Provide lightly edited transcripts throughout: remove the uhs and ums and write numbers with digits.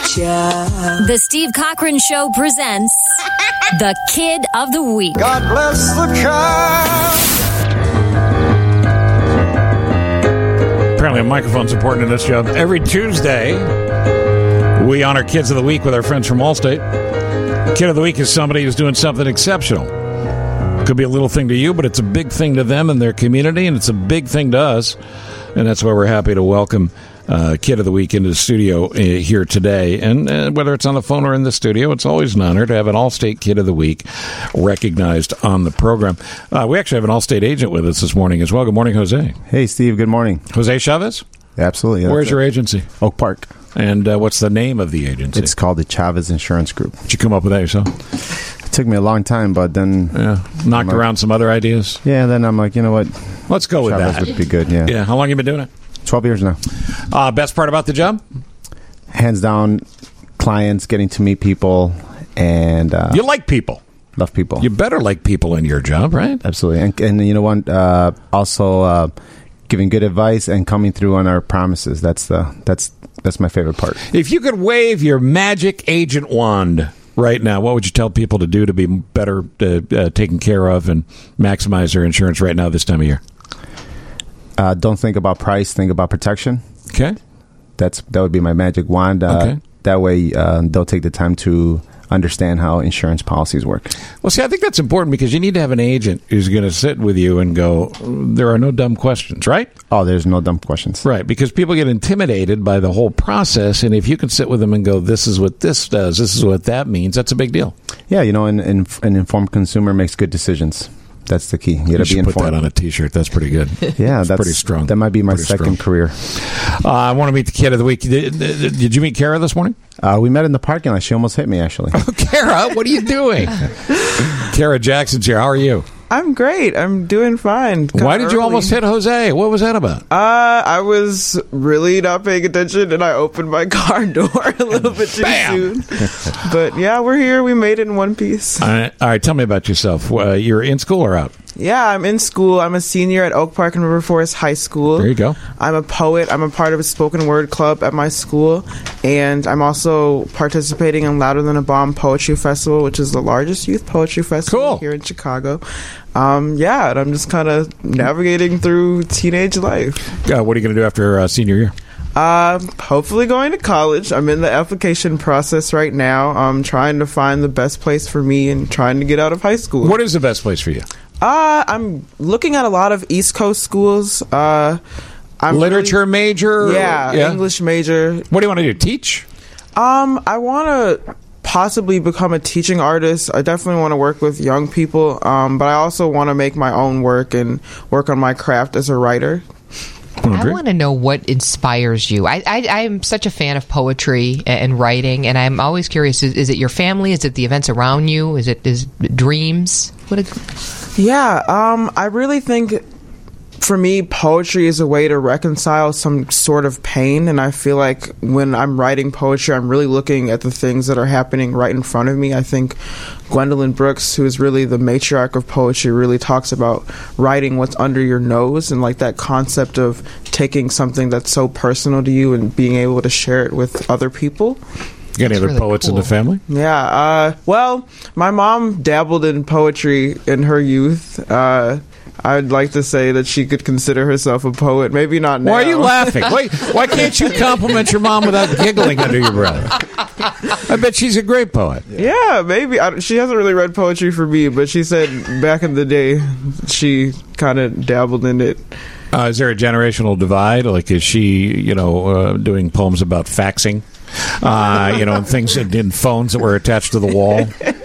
child. The Steve Cochran Show presents the Kid of the Week. God bless the child. Apparently a microphone's important in this job. Every Tuesday, we honor Kids of the Week with our friends from Allstate. Kid of the Week is somebody who's doing something exceptional. Could be a little thing to you, but it's a big thing to them and their community, and it's a big thing to us. And that's why we're happy to welcome Kid of the Week into the studio here today. And whether it's on the phone or in the studio, it's always an honor to have an Allstate Kid of the Week recognized on the program. We actually have an Allstate agent with us this morning as well. Good morning, Jose. Hey, Steve. Good morning. Jose Chavez? Absolutely. Where's your agency? Oak Park. And what's the name of the agency? It's called the Chavez Insurance Group. Did you come up with that yourself? It took me a long time, but then... Knocked around some other ideas? Yeah, then I'm like, you know what? Let's go with Chavez that. would be good, yeah. Yeah, how long have you been doing it? 12 years now. Best part about the job? Hands down, clients, getting to meet people, and... you like people. Love people. You better like people in your job, right? Absolutely. And you know what? Also, giving good advice and coming through on our promises. That's my favorite part. If you could wave your magic agent wand right now, what would you tell people to do to be better taken care of and maximize their insurance right now this time of year? Don't think about price. Think about protection. Okay. That would be my magic wand. Okay. That way, they'll take the time to understand how insurance policies work. Well, see, I think that's important because you need to have an agent who's going to sit with you and go, there are no dumb questions, right? Oh, there's no dumb questions. Right, because people get intimidated by the whole process, and if you can sit with them and go, this is what this does, this is what that means, that's a big deal. Yeah, you know, an informed consumer makes good decisions. That's the key. You got to be informed. Put that on a T-shirt. That's pretty good. Yeah, that's pretty strong. That might be my second career. I want to meet the Kid of the Week. Did you meet Kara this morning? We met in the parking lot. She almost hit me, actually. Oh, Kara, what are you doing? Kara Jackson's here. How are you? I'm great. I'm doing fine. Why did you almost hit Jose? What was that about? I was really not paying attention, and I opened my car door a little bit too soon. But yeah, we're here. We made it in one piece. All right, tell me about yourself. You're in school or out? Yeah, I'm in school. I'm a senior at Oak Park and River Forest High School. There you go. I'm a poet. I'm a part of a spoken word club at my school. And I'm also participating in Louder Than a Bomb Poetry Festival, which is the largest youth poetry festival here in Chicago. And I'm just kind of navigating through teenage life. What are you going to do after senior year? Hopefully going to college. I'm in the application process right now. I'm trying to find the best place for me and trying to get out of high school. What is the best place for you? I'm looking at a lot of East Coast schools. I'm literature major? Yeah, English major. What do you want to do? Teach? I want to possibly become a teaching artist. I definitely want to work with young people, but I also want to make my own work and work on my craft as a writer. I want to know what inspires you. I'm such a fan of poetry and writing, and I'm always curious, is it your family? Is it the events around you? Is it dreams? I really think for me, poetry is a way to reconcile some sort of pain, and I feel like when I'm writing poetry, I'm really looking at the things that are happening right in front of me. I think Gwendolyn Brooks, who is really the matriarch of poetry, really talks about writing what's under your nose, and like that concept of taking something that's so personal to you and being able to share it with other people. You got any other poets in the family? Yeah. Well, my mom dabbled in poetry in her youth. I'd like to say that she could consider herself a poet. Maybe not now. Why are you laughing? Why can't you compliment your mom without giggling under your breath? I bet she's a great poet. Yeah, maybe. She hasn't really read poetry for me, but she said back in the day she kind of dabbled in it. Is there a generational divide? Like, is she, doing poems about faxing? And things in phones that were attached to the wall?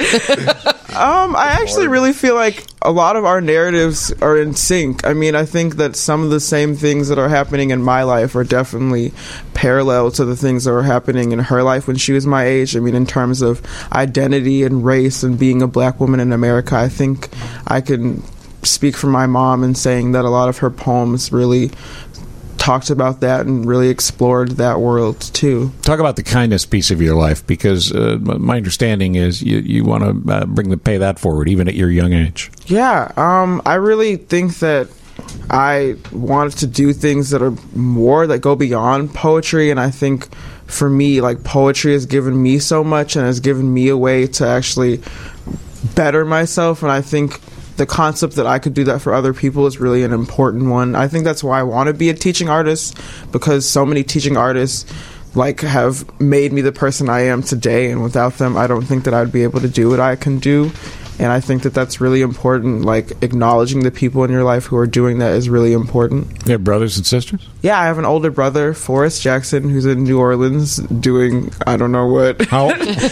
I actually really feel like a lot of our narratives are in sync. I mean, I think that some of the same things that are happening in my life are definitely parallel to the things that were happening in her life when she was my age. I mean, in terms of identity and race and being a black woman in America, I think I can speak for my mom in saying that a lot of her poems really talked about that and really explored that world too. Talk about the kindness piece of your life, because my understanding is you want to pay that forward even at your young age. Yeah, I really think that I wanted to do things that are more that go beyond poetry, and I think for me, like, poetry has given me so much and has given me a way to actually better myself. And I think the concept that I could do that for other people is really an important one. I think that's why I want to be a teaching artist, because so many teaching artists like have made me the person I am today, and without them I don't think that I'd be able to do what I can do. And I think that that's really important. Like, acknowledging the people in your life who are doing that is really important. You have brothers and sisters? Yeah, I have an older brother, Forrest Jackson, who's in New Orleans doing I don't know what. How?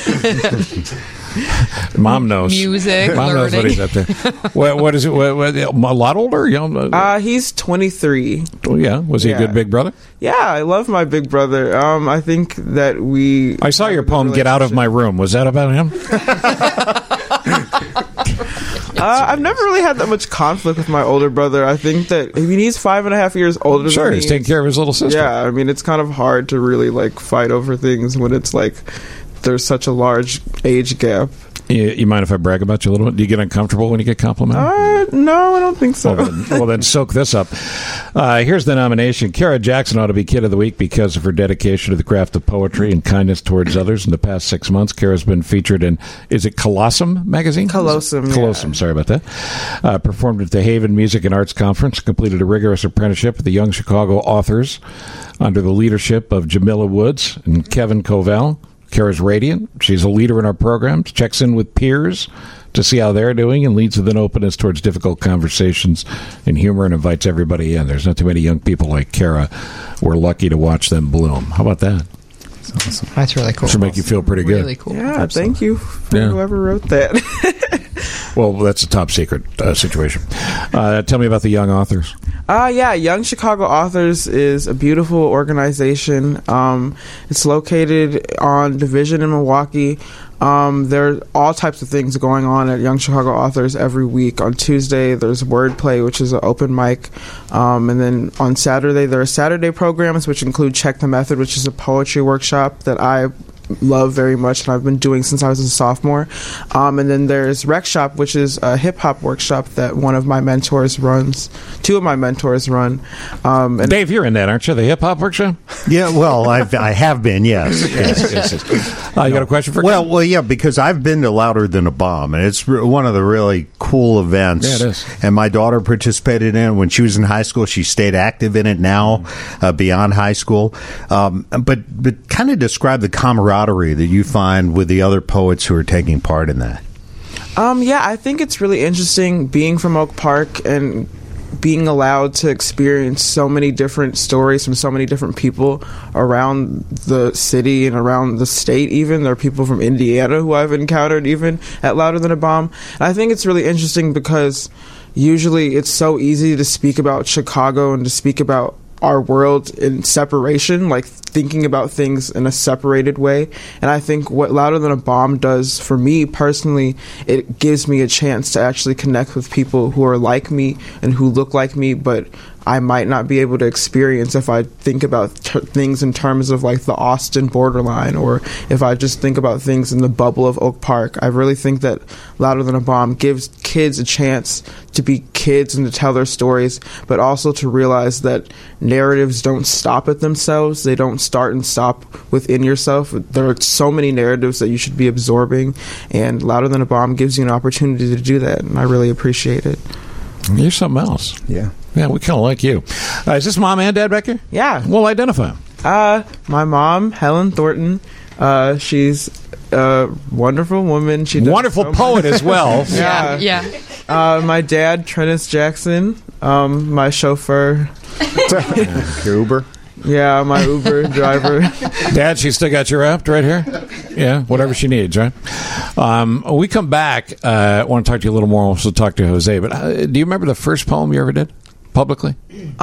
Mom knows. Music, Mom knows what he's up there. What is it? A lot older? He's 23. Oh, yeah. Was he a good big brother? Yeah, I love my big brother. I think that I saw your poem, Get Out of My Room. Was that about him? I've never really had that much conflict with my older brother. I think that, he's 5.5 years older than me. Sure, he's taking care of his little sister. Yeah, I mean, it's kind of hard to really, like, fight over things when it's like there's such a large age gap. You mind if I brag about you a little bit? Do you get uncomfortable when you get complimented? No, I don't think so. Well, then soak this up. Here's the nomination. Kara Jackson ought to be Kid of the Week because of her dedication to the craft of poetry and kindness towards others. In the past 6 months, Kara's been featured in, is it Colossum magazine? Colossum, Colossum, sorry about that. Performed at the Haven Music and Arts Conference, completed a rigorous apprenticeship at the Young Chicago Authors under the leadership of Jamila Woods and Kevin Covell. Kara's radiant. She's a leader in our programs, checks in with peers to see how they're doing, and leads with an openness towards difficult conversations and humor, and invites everybody in. There's not too many young people like Kara. We're lucky to watch them bloom. How about that? That's awesome. That's really cool. Should make you feel pretty good. Really cool. Yeah, thank you for whoever wrote that. Well, that's a top secret situation. Tell me about the Young Authors. Young Chicago Authors is a beautiful organization. It's located on Division in Milwaukee. There are all types of things going on at Young Chicago Authors every week. On Tuesday, there's Wordplay, which is an open mic. And then on Saturday, there are Saturday programs, which include Check the Method, which is a poetry workshop that I love very much and I've been doing since I was a sophomore. And then there's Rec Shop, which is a hip-hop workshop that one of my mentors runs. Two of my mentors run. And Dave, you're in that, aren't you? The hip-hop workshop? Yeah, well, I have been, yes. Yes. You got a question for Ken? Well, yeah, because I've been to Louder Than a Bomb, and it's one of the really cool events. Yeah, it is. And my daughter participated in it when she was in high school. She stayed active in it now, beyond high school. But kind of describe the camaraderie that you find with the other poets who are taking part in that. I think it's really interesting being from Oak Park and being allowed to experience so many different stories from so many different people around the city and around the state even. There are people from Indiana who I've encountered even at Louder Than a Bomb. And I think it's really interesting because usually it's so easy to speak about Chicago and to speak about our world in separation, like thinking about things in a separated way. And I think what Louder Than a Bomb does for me personally, it gives me a chance to actually connect with people who are like me and who look like me, but I might not be able to experience if I think about things in terms of like the Austin borderline, or if I just think about things in the bubble of Oak Park. I really think that Louder Than a Bomb gives kids a chance to be kids and to tell their stories, but also to realize that narratives don't stop at themselves. They don't start and stop within yourself. There are so many narratives that you should be absorbing, and Louder Than a Bomb gives you an opportunity to do that, and I really appreciate it. You're something else. Yeah. Yeah, we kind of like you. Is this mom and dad back here? Yeah. Well, identify them. My mom, Helen Thornton, she's a wonderful woman. She does wonderful poet as well. Yeah. My dad, Trennis Jackson, my chauffeur. Your Uber? Yeah, my Uber driver. Dad, she still got you wrapped right here? Yeah, whatever she needs, right? When we come back, I want to talk to you a little more. We'll also talk to Jose. But do you remember the first poem you ever did? Publicly?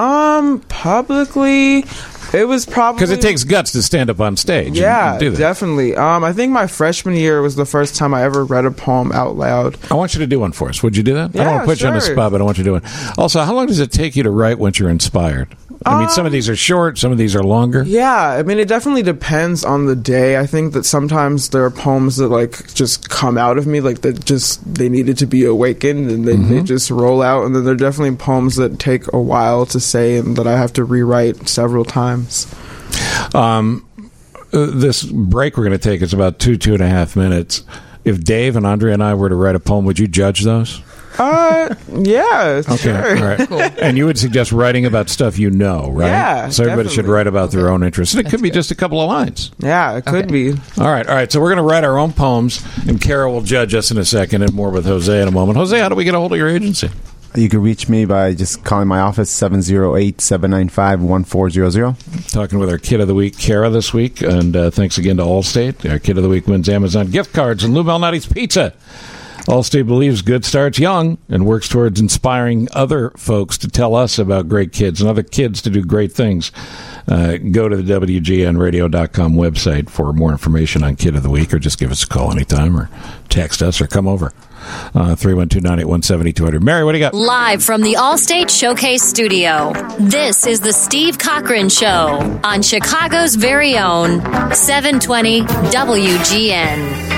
Publicly, it was probably... Because it takes guts to stand up on stage. Yeah, and do that. Definitely. I think my freshman year was the first time I ever read a poem out loud. I want you to do one for us. Would you do that? I don't want to put you on the spot, but I want you to do it. Also, how long does it take you to write once you're inspired? I mean, some of these are short, some of these are longer. Yeah, I mean, it definitely depends on the day. I think that sometimes there are poems that, like, just come out of me, like, that just, they needed to be awakened, and they just roll out. And then there are definitely poems that take a while to say and that I have to rewrite several times. this break we're going to take is about 2.5 minutes. If Dave and Andrea and I were to write a poem, would you judge those? Yeah, Okay, sure. all right. Cool. And you would suggest writing about stuff you know, right? Yeah, so everybody should definitely. write about their own interests. And it could be just a couple of lines. Yeah, it could be. All right. So we're going to write our own poems, and Kara will judge us in a second, and more with Jose in a moment. Jose, how do we get a hold of your agency? You can reach me by just calling my office, 708-795-1400. Talking with our Kid of the Week, Kara, this week. And thanks again to Allstate. Our Kid of the Week wins Amazon gift cards and Lou Malnati's Pizza. Allstate believes good starts young and works towards inspiring other folks to tell us about great kids and other kids to do great things. Go to the WGNradio.com website for more information on Kid of the Week, or just give us a call anytime, or text us, or come over. 312-981-7200. Mary, what do you got? Live from the Allstate Showcase Studio, this is the Steve Cochran Show on Chicago's very own 720 WGN.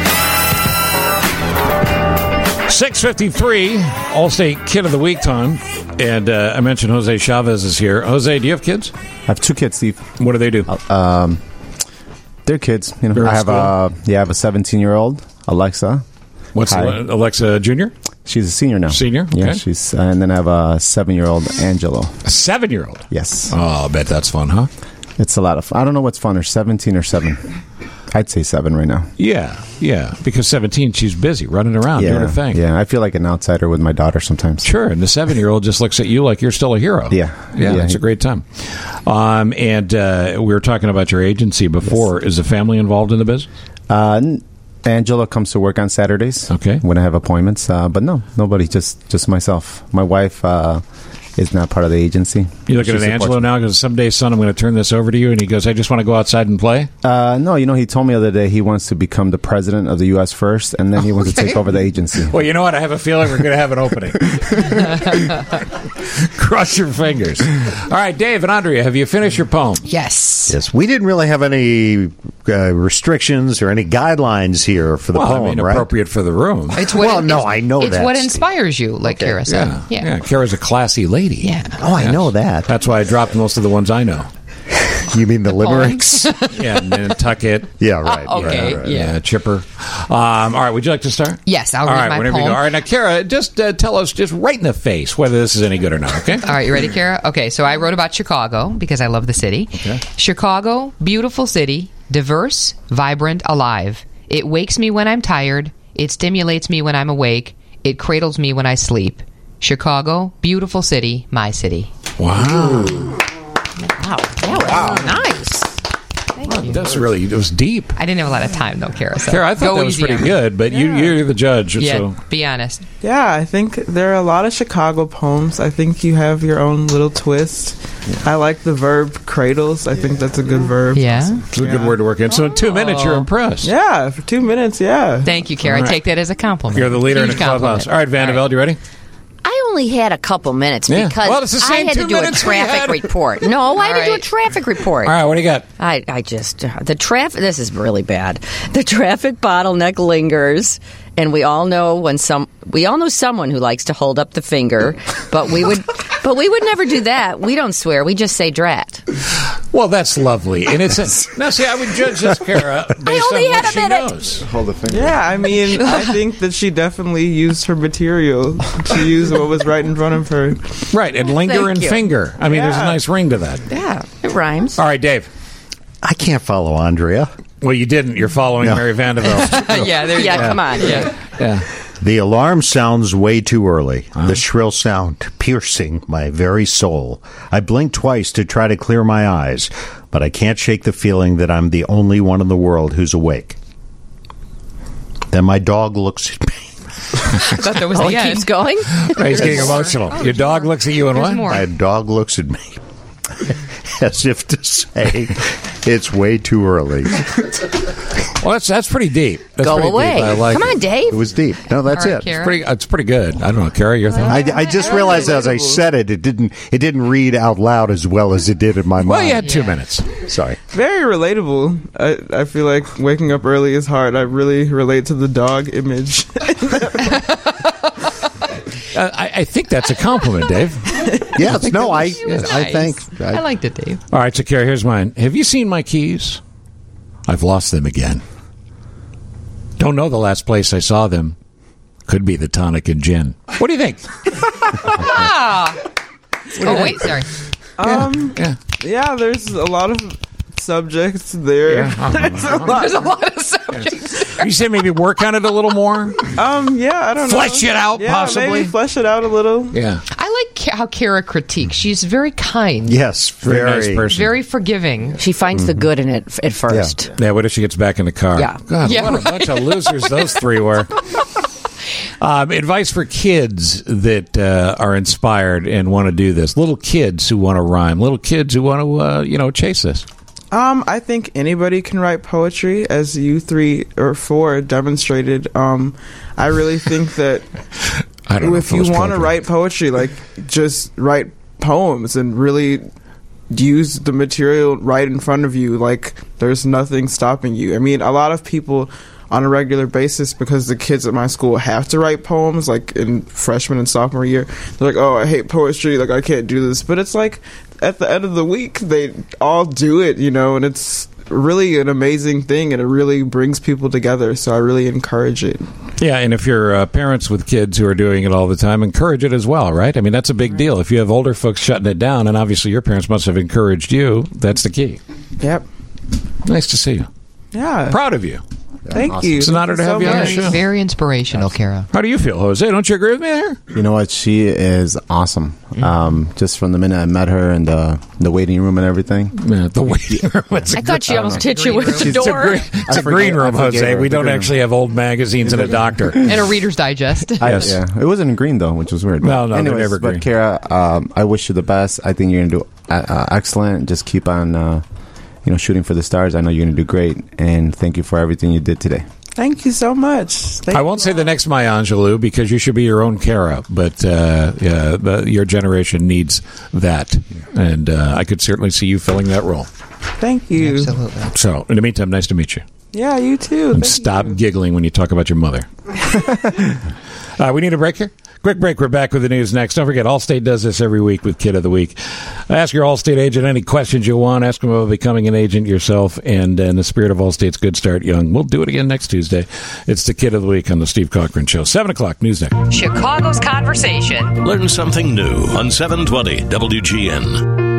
6:53, Allstate Kid of the Week time. And I mentioned Jose Chavez is here. Jose, do you have kids? I have 2 kids, Steve. What do they do? They're kids. You know, They're in I have a 17-year-old, Alexa. What's Hi. Alexa Jr.? She's a senior now. Senior? Yeah, Okay. she's and then I have a 7-year-old, Angelo. A 7-year-old? Yes. Oh, I bet that's fun, huh? It's a lot of fun. I don't know what's funner, 17 or 7. I'd say 7 right now. Yeah. Because 17, she's busy running around doing her thing. Yeah, I feel like an outsider with my daughter sometimes. Sure, and the 7-year-old just looks at you like you're still a hero. Yeah. It's a great time. And we were talking about your agency before. Yes. Is the family involved in the business? Angela comes to work on Saturdays. Okay. When I have appointments, but no, nobody. Just myself. My wife is not part of the agency. You looking at Angelo now because someday, son, I'm going to turn this over to you, and he goes, "I just want to go outside and play." No, he told me the other day he wants to become the president of the U.S. first, and then he wants to take over the agency. Well, you know what? I have a feeling we're going to have an opening. Cross your fingers. All right, Dave and Andrea, have you finished your poem? Yes. Yes, we didn't really have any restrictions or any guidelines here for the poem, right? Appropriate for the room. It's what I know it's that. what inspires you, like Kara said. Yeah. Kara's a classy lady. Yeah. Oh, I know that. That's why I dropped most of the ones I know. You mean the limericks? Yeah, Nantucket. Yeah, right. Okay. Right. Yeah. Chipper. All right, would you like to start? Yes, I'll All read right, my whenever poem. you go. All right, now, Kara, just tell us, just right in the face, whether this is any good or not, okay? All right, you ready, Kara? Okay, so I wrote about Chicago because I love the city. Okay. Chicago, beautiful city, diverse, vibrant, alive. It wakes me when I'm tired. It stimulates me when I'm awake. It cradles me when I sleep. Chicago, beautiful city, my city. Wow. Wow, that was nice. Thank you. That's really, it was deep. I didn't have a lot of time, though, Kara. So Kara, I thought go that was easy pretty on me. good, but you're the judge. Yeah, So. be honest. Yeah, I think there are a lot of Chicago poems. I think you have your own little twist. I like the verb cradles. I think that's a good verb. Yeah. It's a good word to work in. So in 2 minutes, you're impressed. Yeah, for 2 minutes, yeah. Thank you, Kara. All right. I take that as a compliment. You're the leader in the Huge compliment. clubhouse. All right, Vanderbilt, you ready? I only had a couple minutes Yeah. because Well, it's the I same had 2 to do a minutes we traffic had. report. No, I had to do a right. traffic report. All right, what do you got? I just the traffic. This is really bad. The traffic bottleneck lingers, and we all know someone who likes to hold up the finger, but we would never do that. We don't swear. We just say drat. Well, that's lovely. And it's now, see, I would judge this, Kara, based only on had what a she minute. knows. Hold the finger. Yeah, I mean, I think that she definitely used her material to use what was right in front of her. Right, and linger Thank and you. finger. I mean, there's a Yeah. nice ring to that. Yeah, it rhymes. All right, Dave. I can't follow Andrea. Well, you didn't. You're following No. Mary Vanderbilt. Yeah, there you Yeah, go. come on. Yeah. Yeah. The alarm sounds way too early. The shrill sound piercing my very soul. I blink twice to try to clear my eyes, but I can't shake the feeling that I'm the only one in the world who's awake. Then my dog looks at me. I thought that was Oh, the it end. keeps going. Right, he's getting emotional. Your dog looks at you and There's what? more. My dog looks at me as if to say, it's way too early. Well, that's pretty deep. That's Go pretty away. Deep. I like Come on, it. Dave. It was deep. No, that's All right, it. Kara. It's pretty good. I don't know, Kara, your thought? I just realized as I said it, it didn't read out loud as well as it did in my mind. Well, you had 2 minutes. Sorry. Very relatable. I feel like waking up early is hard. I really relate to the dog image. I think that's a compliment, Dave. Yes, no, I Nice. think. I liked it, Dave. All right, so Kara, here's mine. Have you seen my keys? I've lost them again. Don't know the last place I saw them. Could be the tonic and gin. What do you think? Wait, sorry. Yeah, there's a lot of subjects there. There's a lot of subjects. You say maybe work on it a little more? Yeah, I don't know. Flesh it out, possibly? Maybe flesh it out a little. Yeah. I like how Kara critiques. She's very kind. Yes, Very nice person. Very forgiving. She finds the good in it at first. Yeah, what if she gets back in the car? Yeah. God, Yeah, what a bunch of losers those three were. Advice for kids that are inspired and want to do this. Little kids who want to rhyme. Little kids who want to, chase this. I think anybody can write poetry, as you 3 or 4 demonstrated. I really think that I don't know if you want to write poetry, like, just write poems and really use the material right in front of you. Like, there's nothing stopping you. I mean, a lot of people on a regular basis, because the kids at my school have to write poems, like in freshman and sophomore year, they're like, oh, I hate poetry, like, I can't do this. But it's like, at the end of the week, they all do it, and it's really an amazing thing, and it really brings people together, so I really encourage it. Yeah, and if you're parents with kids who are doing it all the time, encourage it as well, right? I mean, that's a big deal. If you have older folks shutting it down, and obviously your parents must have encouraged you, that's the key. Yep. Nice to see you. Yeah. Proud of you. Thank you. It's an honor to have you on the show. Very inspirational, Kara. How do you feel, Jose? Don't you agree with me there? You know what? She is awesome. Just from the minute I met her in the waiting room and everything. Yeah, the waiting room. I thought she almost hit you with the door. It's a green room, Jose. We don't actually have old magazines and a doctor. And a Reader's Digest. Yes. Yeah, it wasn't green though, which was weird. No, they're anyways, never green. But Kara, I wish you the best. I think you're gonna do excellent. Just keep on, shooting for the stars. I know you're gonna do great. And thank you for everything you did today. Thank you so much. I won't say the next Maya Angelou because you should be your own Kara, but your generation needs that, and I could certainly see you filling that role. Thank you. Absolutely. So, in the meantime, nice to meet you. Yeah, you too. And stop giggling when you talk about your mother. We need a break here. Quick break. We're back with the news next. Don't forget, Allstate does this every week with Kid of the Week. Ask your Allstate agent any questions you want. Ask them about becoming an agent yourself. And in the spirit of Allstate's Good Start Young, we'll do it again next Tuesday. It's the Kid of the Week on the Steve Cochran Show. 7 o'clock, news next. Chicago's Conversation. Learn something new on 720 WGN.